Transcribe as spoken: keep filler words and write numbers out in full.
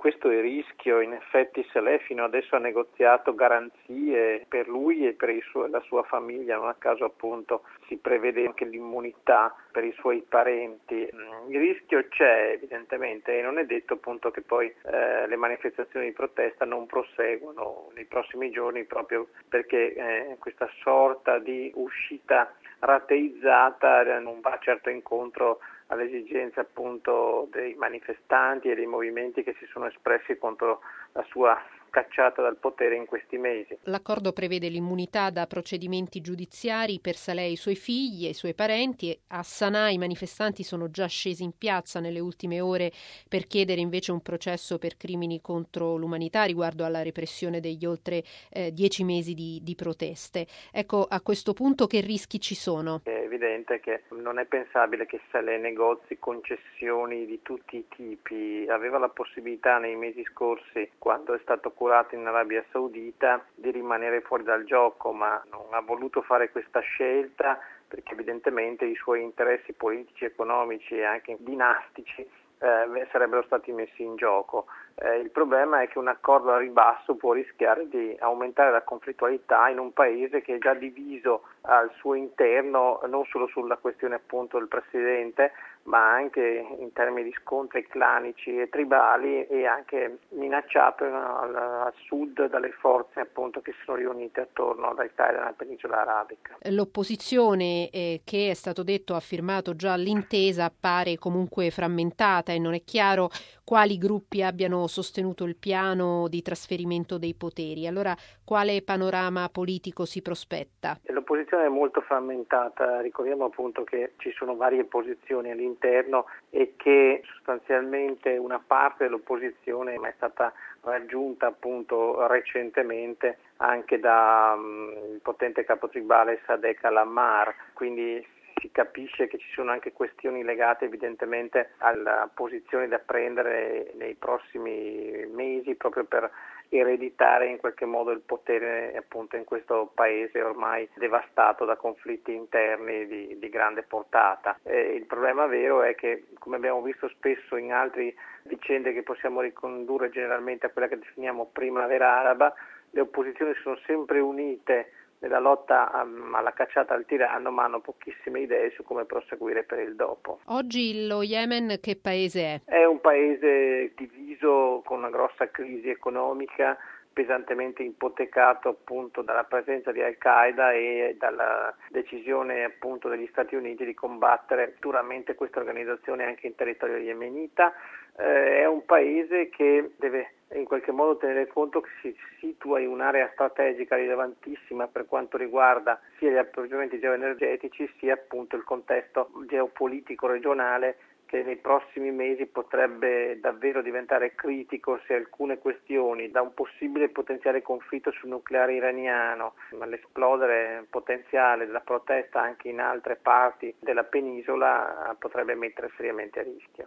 questo è il rischio. In effetti Saleh fino adesso ha negoziato garanzie per lui e per il suo, la sua famiglia, non a caso appunto si prevede anche l'immunità per i suoi parenti. Il rischio c'è evidentemente e non è detto appunto che poi eh, le manifestazioni di protesta non proseguono nei prossimi giorni, proprio perché eh, questa sorta di uscita rateizzata non va certo incontro alle esigenze appunto dei manifestanti e dei movimenti che si sono espressi contro la sua cacciata dal potere in questi mesi. L'accordo prevede l'immunità da procedimenti giudiziari per Saleh e i suoi figli e i suoi parenti. E a Sana'a i manifestanti sono già scesi in piazza nelle ultime ore per chiedere invece un processo per crimini contro l'umanità riguardo alla repressione degli oltre eh, dieci mesi di, di proteste. Ecco, a questo punto che rischi ci sono? È evidente che non è pensabile che Saleh negozi concessioni di tutti i tipi. Aveva la possibilità nei mesi scorsi, quando è stato curato in Arabia Saudita, di rimanere fuori dal gioco, ma non ha voluto fare questa scelta perché evidentemente i suoi interessi politici, economici e anche dinastici eh, sarebbero stati messi in gioco. Eh, il problema è che un accordo a ribasso può rischiare di aumentare la conflittualità in un paese che è già diviso al suo interno, non solo sulla questione appunto del presidente, ma anche in termini di scontri clanici e tribali e anche minacciato al, al sud dalle forze appunto che si sono riunite attorno all'Italia nella penisola arabica. L'opposizione eh, che è stato detto ha firmato già l'intesa appare comunque frammentata e non è chiaro quali gruppi abbiano sostenuto il piano di trasferimento dei poteri. Allora, quale panorama politico si prospetta? L'opposizione è molto frammentata, ricordiamo appunto che ci sono varie posizioni all'interno e che sostanzialmente una parte dell'opposizione è stata raggiunta appunto recentemente anche dal um, potente capotribale Sadegh al-Ammar, quindi si capisce che ci sono anche questioni legate evidentemente alla posizione da prendere nei prossimi mesi proprio per ereditare in qualche modo il potere appunto in questo paese ormai devastato da conflitti interni di, di grande portata. Eh, il problema vero è che, come abbiamo visto spesso in altre vicende che possiamo ricondurre generalmente a quella che definiamo primavera araba, le opposizioni sono sempre unite nella lotta alla cacciata al tiranno, ma hanno pochissime idee su come proseguire per il dopo. Oggi lo Yemen che paese è? È un paese diviso con una grossa crisi economica, pesantemente ipotecato appunto dalla presenza di Al-Qaeda e dalla decisione appunto degli Stati Uniti di combattere duramente questa organizzazione anche in territorio yemenita. Eh, è un paese che deve in qualche modo tenere conto che si situa in un'area strategica rilevantissima per quanto riguarda sia gli approvvigionamenti geoenergetici sia appunto il contesto geopolitico regionale che nei prossimi mesi potrebbe davvero diventare critico se alcune questioni, da un possibile potenziale conflitto sul nucleare iraniano all'esplodere potenziale della protesta anche in altre parti della penisola, potrebbe mettere seriamente a rischio.